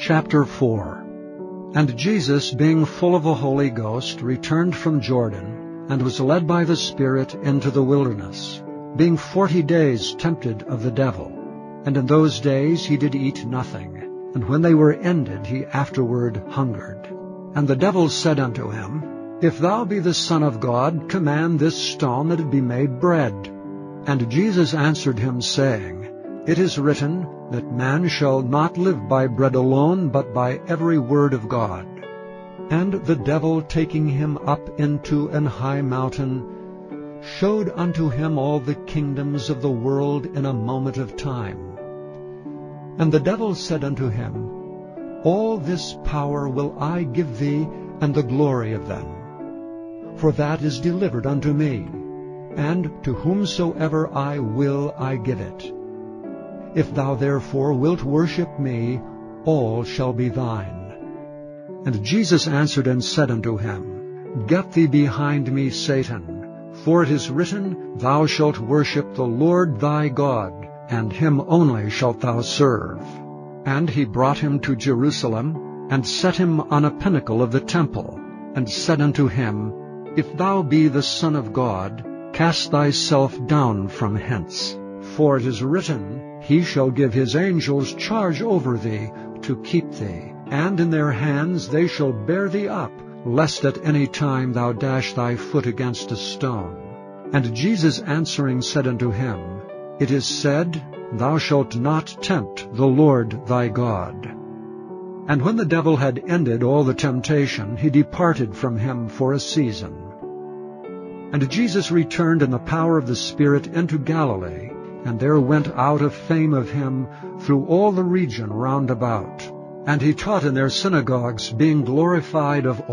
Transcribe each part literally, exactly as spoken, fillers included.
Chapter four. And Jesus, being full of the Holy Ghost, returned from Jordan, and was led by the Spirit into the wilderness, being forty days tempted of the devil. And in those days he did eat nothing, and when they were ended he afterward hungered. And the devil said unto him, If thou be the Son of God, command this stone that it be made bread. And Jesus answered him, saying, It is written, that man shall not live by bread alone, but by every word of God. And the devil, taking him up into an high mountain, showed unto him all the kingdoms of the world in a moment of time. And the devil said unto him, All this power will I give thee, and the glory of them. For that is delivered unto me, and to whomsoever I will I give it. If thou therefore wilt worship me, all shall be thine. And Jesus answered and said unto him, Get thee behind me, Satan, for it is written, Thou shalt worship the Lord thy God, and him only shalt thou serve. And he brought him to Jerusalem, and set him on a pinnacle of the temple, and said unto him, If thou be the Son of God, cast thyself down from hence. For it is written, He shall give his angels charge over thee, to keep thee, and in their hands they shall bear thee up, lest at any time thou dash thy foot against a stone. And Jesus answering said unto him, It is said, Thou shalt not tempt the Lord thy God. And when the devil had ended all the temptation, he departed from him for a season. And Jesus returned in the power of the Spirit into Galilee, and there went out a fame of him through all the region round about. And he taught in their synagogues, being glorified of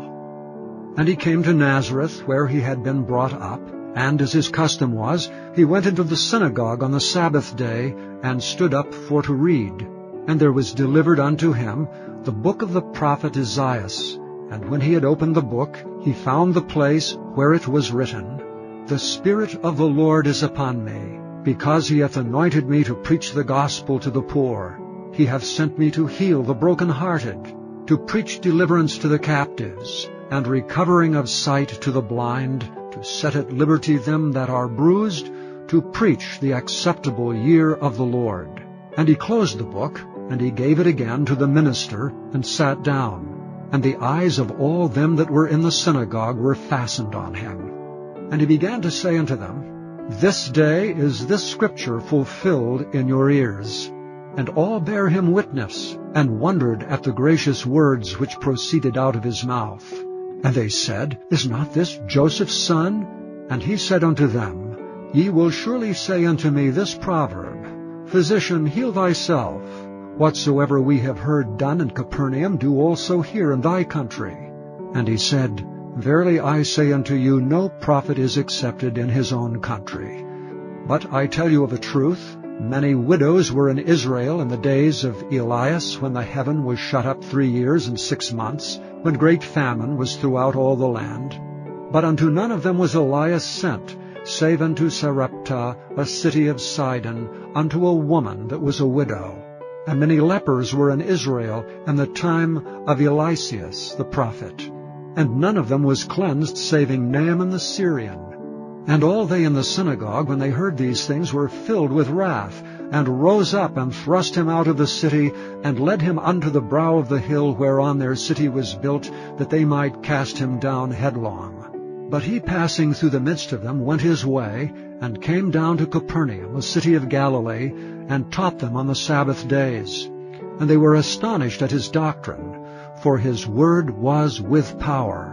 all. And he came to Nazareth, where he had been brought up, and as his custom was, he went into the synagogue on the Sabbath day, and stood up for to read. And there was delivered unto him the book of the prophet Isaiah. And when he had opened the book, he found the place where it was written, The Spirit of the Lord is upon me, because he hath anointed me to preach the gospel to the poor. He hath sent me to heal the brokenhearted, to preach deliverance to the captives, and recovering of sight to the blind, to set at liberty them that are bruised, to preach the acceptable year of the Lord. And he closed the book, and he gave it again to the minister, and sat down. And the eyes of all them that were in the synagogue were fastened on him. And he began to say unto them, This day is this scripture fulfilled in your ears. And all bare him witness, and wondered at the gracious words which proceeded out of his mouth. And they said, Is not this Joseph's son? And he said unto them, Ye will surely say unto me this proverb, Physician, heal thyself. Whatsoever we have heard done in Capernaum, do also here in thy country. And he said, Verily I say unto you, no prophet is accepted in his own country. But I tell you of a truth, many widows were in Israel in the days of Elias, when the heaven was shut up three years and six months, when great famine was throughout all the land. But unto none of them was Elias sent, save unto Sarepta, a city of Sidon, unto a woman that was a widow. And many lepers were in Israel in the time of Eliseus the prophet. And none of them was cleansed, saving Naaman the Syrian. And all they in the synagogue, when they heard these things, were filled with wrath, and rose up, and thrust him out of the city, and led him unto the brow of the hill whereon their city was built, that they might cast him down headlong. But he, passing through the midst of them, went his way, and came down to Capernaum, a city of Galilee, and taught them on the Sabbath days. And they were astonished at his doctrine, for his word was with power.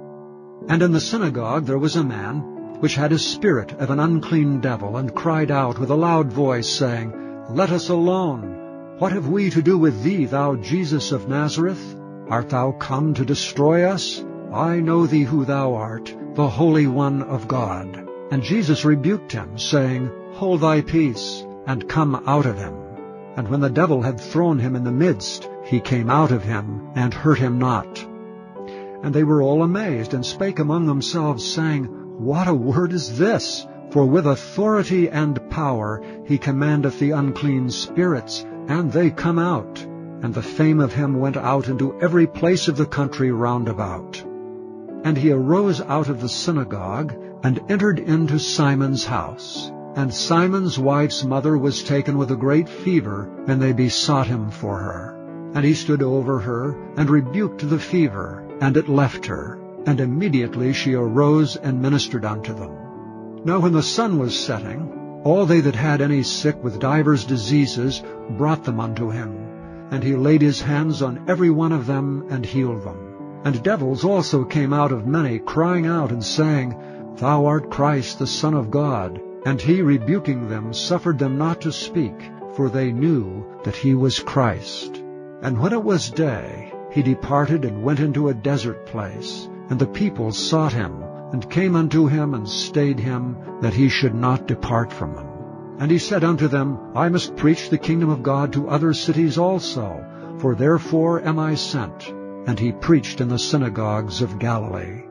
And in the synagogue there was a man, which had a spirit of an unclean devil, and cried out with a loud voice, saying, Let us alone. What have we to do with thee, thou Jesus of Nazareth? Art thou come to destroy us? I know thee who thou art, the Holy One of God. And Jesus rebuked him, saying, Hold thy peace, and come out of him. And when the devil had thrown him in the midst, he came out of him, and hurt him not. And they were all amazed, and spake among themselves, saying, What a word is this! For with authority and power he commandeth the unclean spirits, and they come out. and the fame of him went out into every place of the country round about. And he arose out of the synagogue, and entered into Simon's house. And Simon's wife's mother was taken with a great fever, and they besought him for her. And he stood over her, and rebuked the fever, and it left her. And immediately she arose and ministered unto them. Now when the sun was setting, all they that had any sick with divers diseases brought them unto him. And he laid his hands on every one of them, and healed them. And devils also came out of many, crying out and saying, Thou art Christ, the Son of God. And he, rebuking them, suffered them not to speak, for they knew that he was Christ. And when it was day, he departed and went into a desert place. And the people sought him, and came unto him, and stayed him, that he should not depart from them. And he said unto them, I must preach the kingdom of God to other cities also, for therefore am I sent. And he preached in the synagogues of Galilee.